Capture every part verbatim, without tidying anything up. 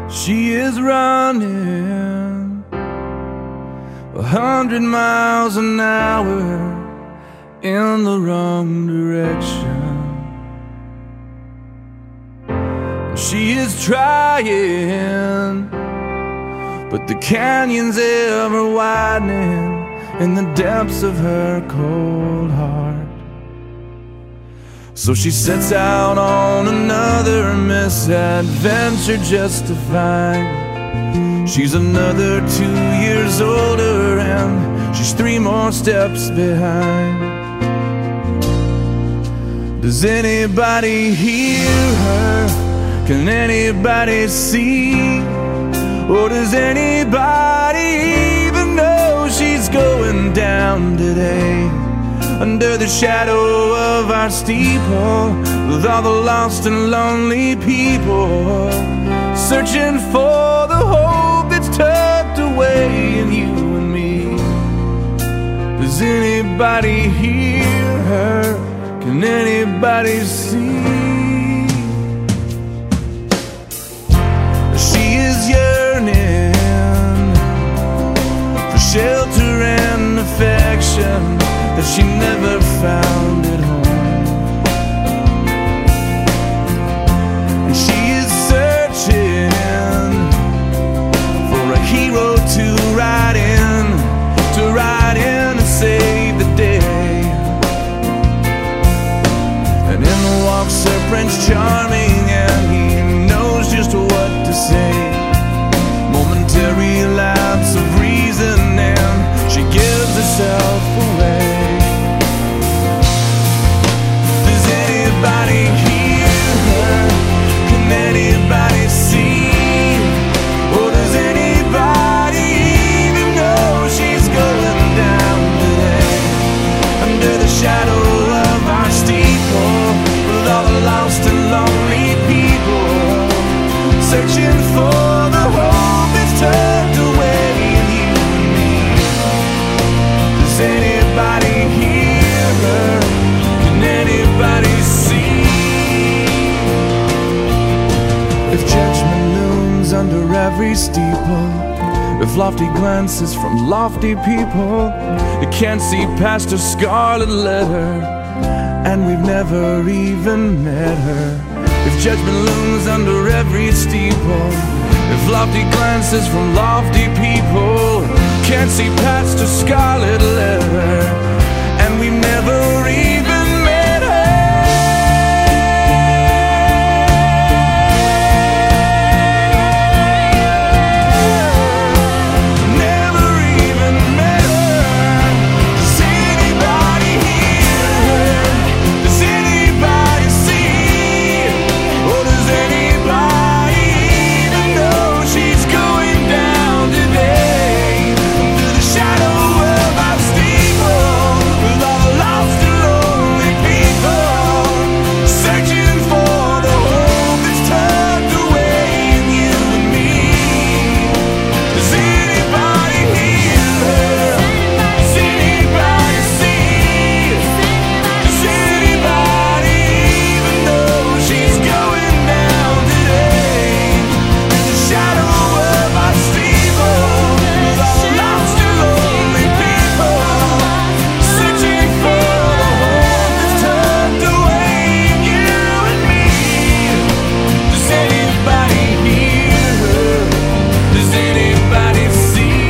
She is running a hundred miles an hour in the wrong direction. She is trying, but the canyon's ever widening in the depths of her cold heart. So she sets out on another misadventure just to find she's another two years older and she's three more steps behind. Does anybody hear her? Can anybody see? Or does anybody even know she's going down today? Under the shadow of our steeple, with all the lost and lonely people, searching for the hope that's tucked away in you and me. Does anybody hear her? Can anybody see? She is yearning for shelter and affection that she never found at home. And she is searching for a hero to ride in, to ride in and save the day. And in walks her Prince Charming, and he knows just what to say. Momentary lapse of reason and she gives herself away. Does anybody hear her? Can anybody see? Or does anybody even know she's going down today? Under the shadow of our steeple, with all the lost and lonely people, searching for the hope that's tucked away in you and me. Does anybody hear her? Can anybody see? If judgment looms under every steeple, if lofty glances from lofty people, you can't see past her scarlet letter, and we've never even met her. If judgment looms under every steeple, if lofty glances from lofty people can't see past a scarlet letter, and we've never even met her. Never even met her. Does anybody hear her? Does anybody see? Or does anybody even know she's going down today? Under the shadow of our steeple, with all the lost and lonely people, searching for the hope that's tucked away in you and me. Does anybody hear her? Does anybody see? Does anybody even know she's going down today? In the shadow of our steeple, with all the lost and lonely people, searching for the hope that's tucked away in you and me. Does anybody hear her? Does anybody see?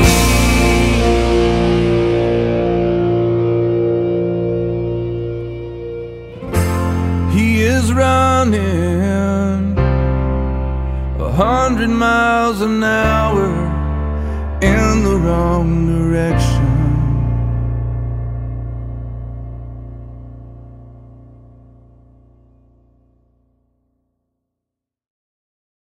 He is running a hundred miles an hour in the wrong direction.